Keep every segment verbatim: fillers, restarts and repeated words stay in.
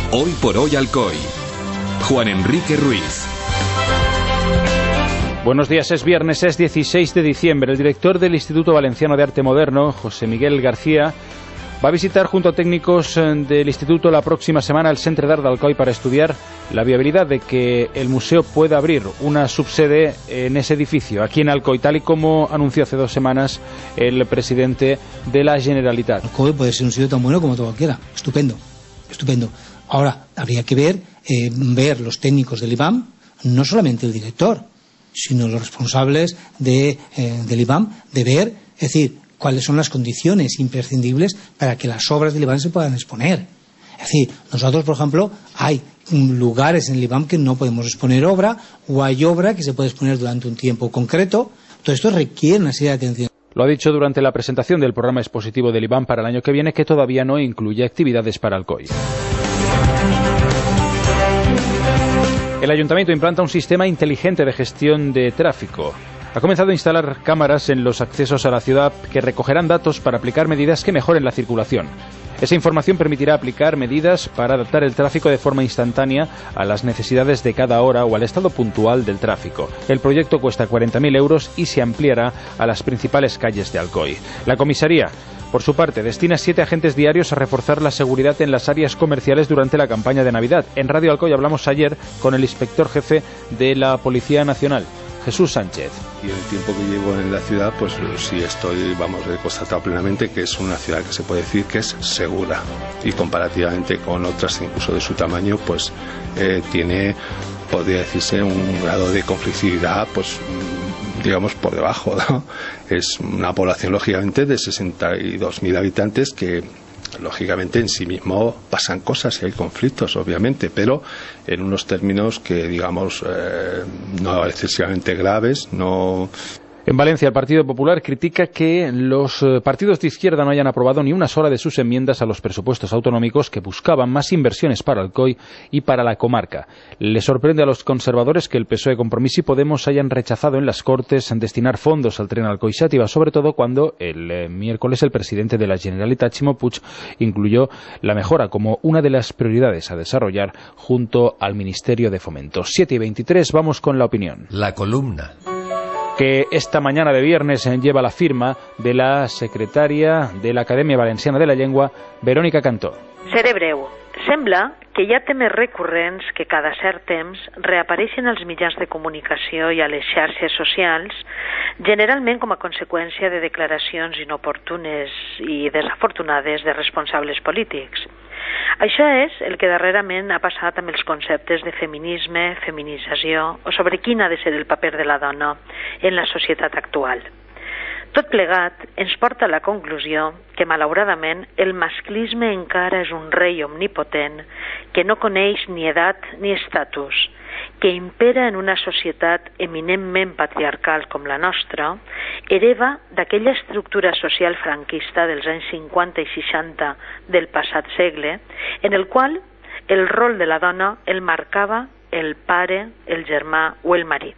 Hoy por hoy Alcoy. Juan Enrique Ruiz. Buenos días, es viernes, es dieciséis de diciembre. El director del Instituto Valenciano de Arte Moderno, José Miguel García, va a visitar junto a técnicos del instituto la próxima semana el Centre d'Art d'Alcoi para estudiar la viabilidad de que el museo pueda abrir una subsede en ese edificio, aquí en Alcoi, tal y como anunció hace dos semanas el presidente de la Generalitat. Alcoi puede ser un sitio tan bueno como todo cualquiera. Estupendo, estupendo. Ahora, habría que ver, eh, ver los técnicos del I B A M, no solamente el director, sino los responsables de, eh, del I B A M, de ver, es decir, cuáles son las condiciones imprescindibles para que las obras del I B A M se puedan exponer. Es decir, nosotros, por ejemplo, hay lugares en el I B A M que no podemos exponer obra, o hay obra que se puede exponer durante un tiempo concreto. Todo esto requiere una serie de atención. Lo ha dicho durante la presentación del programa expositivo del I B A M para el año que viene, que todavía no incluye actividades para Alcoi. El Ayuntamiento implanta un sistema inteligente de gestión de tráfico. Ha comenzado a instalar cámaras en los accesos a la ciudad que recogerán datos para aplicar medidas que mejoren la circulación. Esa información permitirá aplicar medidas para adaptar el tráfico de forma instantánea a las necesidades de cada hora o al estado puntual del tráfico. El proyecto cuesta cuarenta mil euros y se ampliará a las principales calles de Alcoi. La comisaría, por su parte, destina siete agentes diarios a reforzar la seguridad en las áreas comerciales durante la campaña de Navidad. En Radio Alcoi hablamos ayer con el inspector jefe de la Policía Nacional, Jesús Sánchez. Y el tiempo que llevo en la ciudad, pues sí estoy, vamos, he constatado plenamente que es una ciudad que se puede decir que es segura. Y comparativamente con otras, incluso de su tamaño, pues eh, tiene, podría decirse, un grado de conflictividad, pues digamos, por debajo, ¿no? Es una población, lógicamente, de sesenta y dos mil habitantes que, lógicamente, en sí mismo pasan cosas y hay conflictos, obviamente, pero en unos términos que, digamos, eh, no excesivamente graves, no... En Valencia, el Partido Popular critica que los partidos de izquierda no hayan aprobado ni una sola de sus enmiendas a los presupuestos autonómicos que buscaban más inversiones para Alcoi y para la comarca. Le sorprende a los conservadores que el P S O E, Compromís y Podemos hayan rechazado en las Cortes destinar fondos al tren Alcoi-Xàtiva, sobre todo cuando el eh, miércoles el presidente de la Generalitat, Ximo Puig, incluyó la mejora como una de las prioridades a desarrollar junto al Ministerio de Fomento. siete y veintitrés, vamos con la opinión. La columna. Que esta mañana de viernes lleva la firma de la secretaria de la Acadèmia Valenciana de la Llengua, Verónica Cantó. Seré breu. Sembla que hi ha temes recurrents que cada cert temps reapareixen als mitjans de comunicació i a les xarxes socials, generalment com a conseqüència de declaracions inoportunes i desafortunades de responsables polítics. Això és el que darrerament ha passat amb els conceptes de feminisme, feminització o sobre quin ha de ser el paper de la dona en la societat actual. Tot plegat ens porta a la conclusió que, malauradament, el masclisme encara és un rei omnipotent que no coneix ni edat ni estatus, que impera en una societat eminentment patriarcal com la nostra, hereva d'aquella estructura social franquista dels anys cinquanta i seixanta del passat segle, en el qual el rol de la dona el marcava el pare, el germà o el marit.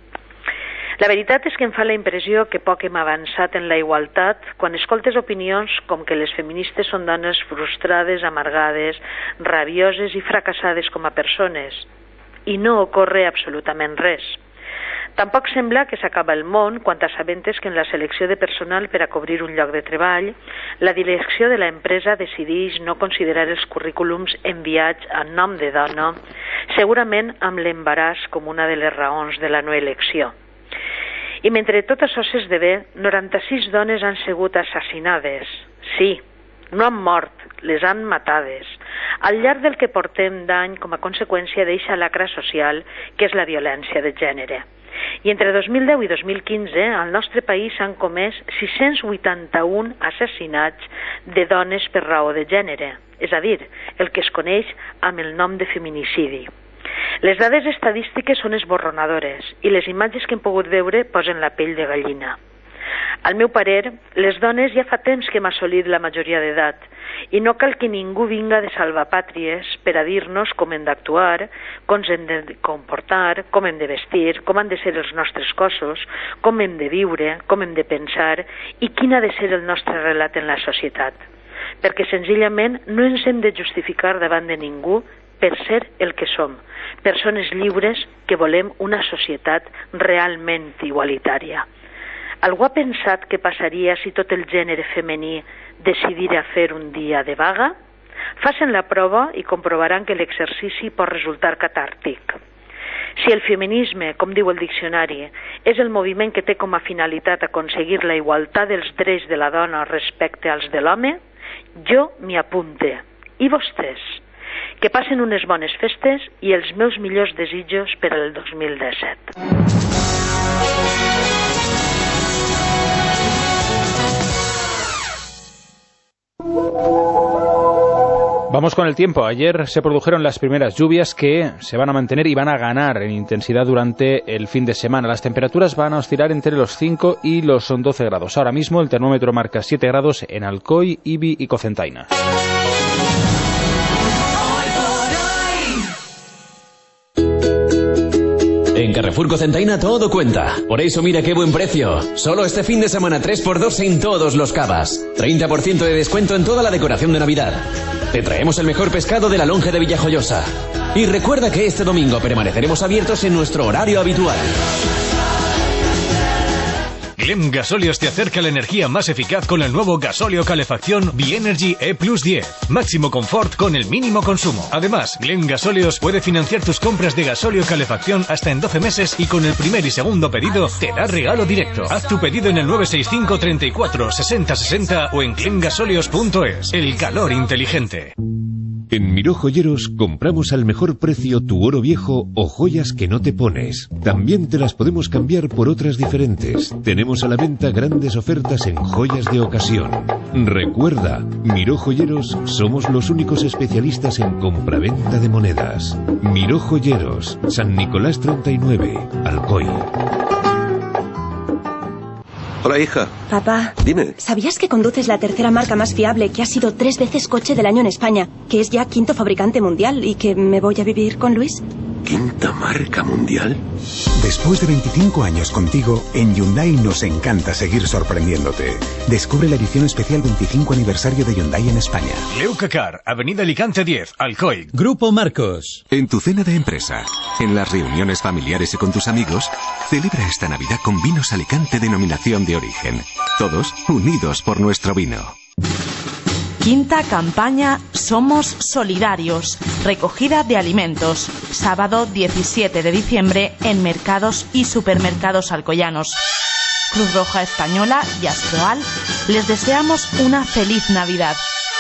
La veritat és que em fa la impressió que poc hem avançat en la igualtat quan escoltes opinions com que les feministes són dones frustrades, amargades, rabioses i fracassades com a persones. I no ocorre absolutament res. Tampoc sembla que s'acaba el món quan t'assabentes que en la selecció de personal per a cobrir un lloc de treball, la direcció de l'empresa decideix no considerar els currículums enviats en nom de dona, segurament amb l'embaràs com una de les raons de la no elecció. I mentre tot això s'esdevé, noranta-sis dones han sigut assassinades. Sí, no han mort, les han matades, al llarg del que portem d'any com a conseqüència d'eixa lacra social que és la violència de gènere. I entre dos mil deu i dos mil quinze al nostre país s'han comès sis-cents vuitanta-un assassinats de dones per raó de gènere, és a dir, el que es coneix amb el nom de feminicidi. Les dades estadístiques són esborronadores i les imatges que hem pogut veure posen la pell de gallina. Al meu parer, les dones ja fa temps que hem assolit la majoria d'edat i no cal que ningú vinga de salvapàtries per a dir-nos com hem d'actuar, com ens hem de comportar, com hem de vestir, com han de ser els nostres cossos, com hem de viure, com hem de pensar i quin ha de ser el nostre relat en la societat. perquè senzillament no ens hem de justificar davant de ningú per ser el que som, persones lliures que volem una societat realment igualitària. Algú ha pensat què passaria si tot el gènere femení decidira fer un dia de vaga? Facen la prova i comprovaran que l'exercici pot resultar catàrtic. Si el feminisme, com diu el diccionari, és el moviment que té com a finalitat aconseguir la igualtat dels drets de la dona respecte als de l'home, jo m'hi apunte. I vostès? Que passen unes bones festes i els meus millors desitjos per al dos mil disset. Vamos con el tiempo. Ayer se produjeron las primeras lluvias que se van a mantener y van a ganar en intensidad durante el fin de semana. Las temperaturas van a oscilar entre los cinco y los doce grados. Ahora mismo el termómetro marca siete grados en Alcoy, Ibi y Cocentaina. En Carrefour Cocentaina todo cuenta. Por eso mira qué buen precio. Solo este fin de semana tres por dos en todos los cavas. treinta por ciento de descuento en toda la decoración de Navidad. Te traemos el mejor pescado de la lonja de Villajoyosa. Y recuerda que este domingo permaneceremos abiertos en nuestro horario habitual. Glem Gasóleos te acerca la energía más eficaz con el nuevo gasóleo calefacción Bienergy E plus diez. Máximo confort con el mínimo consumo. Además, Glem Gasóleos puede financiar tus compras de gasóleo calefacción hasta en doce meses y con el primer y segundo pedido te da regalo directo. Haz tu pedido en el nueve seis cinco, treinta y cuatro, sesenta sesenta o en glem gasóleos punto es. El calor inteligente. En Miró Joyeros compramos al mejor precio tu oro viejo o joyas que no te pones. También te las podemos cambiar por otras diferentes. Tenemos a la venta grandes ofertas en joyas de ocasión. Recuerda, Miró Joyeros somos los únicos especialistas en compraventa de monedas. Miró Joyeros, San Nicolás treinta y nueve, Alcoy. Hola, hija. Papá. Dime. ¿Sabías que conduces la tercera marca más fiable, que ha sido tres veces coche del año en España, que es ya quinto fabricante mundial y que me voy a vivir con Luis? ¿Quinta marca mundial? Después de veinticinco años contigo, en Hyundai nos encanta seguir sorprendiéndote. Descubre la edición especial veinticinco aniversario de Hyundai en España. Leucacar, Avenida Alicante diez, Alcoy. Grupo Marcos. En tu cena de empresa, en las reuniones familiares y con tus amigos, celebra esta Navidad con Vinos Alicante denominación de origen. Todos unidos por nuestro vino. Quinta campaña Somos Solidarios. Recogida de alimentos. Sábado diecisiete de diciembre en mercados y supermercados alcoyanos. Cruz Roja Española y Astroal les deseamos una feliz Navidad.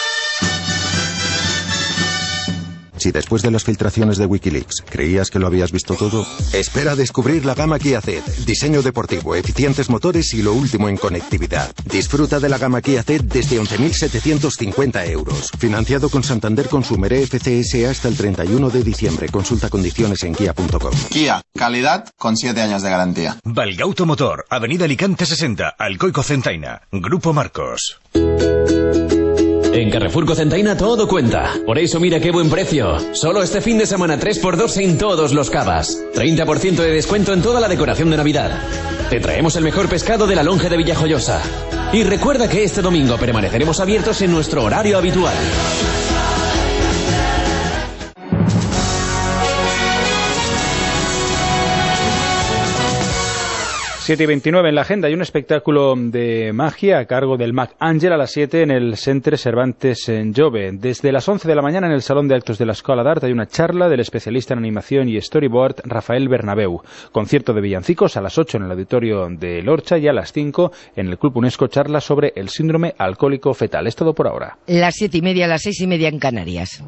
Si después de las filtraciones de Wikileaks creías que lo habías visto todo, espera a descubrir la gama Kia Ceed. Diseño deportivo, eficientes motores y lo último en conectividad. Disfruta de la gama Kia Ceed desde once mil setecientos cincuenta euros. Financiado con Santander Consumer E F C S hasta el treinta y uno de diciembre. Consulta condiciones en kia punto com. Kia, calidad con siete años de garantía. Valgauto Motor, Avenida Alicante sesenta, Alcoy Cocentaina. Grupo Marcos. En Carrefour Cocentaina todo cuenta. Por eso mira qué buen precio. Solo este fin de semana tres por dos en todos los cavas. treinta por ciento de descuento en toda la decoración de Navidad. Te traemos el mejor pescado de la lonja de Villajoyosa. Y recuerda que este domingo permaneceremos abiertos en nuestro horario habitual. siete y veintinueve en la agenda. Hay un espectáculo de magia a cargo del Mag Ángel a las siete en el Centre Cervantes en Jove. Desde las once de la mañana en el Salón de Actos de la Escola d'Art hay una charla del especialista en animación y storyboard Rafael Bernabeu. Concierto de villancicos a las ocho en el auditorio de Lorcha y a las cinco en el Club UNESCO charla sobre el síndrome alcohólico fetal. Es todo por ahora. Las siete y media, las seis y media en Canarias.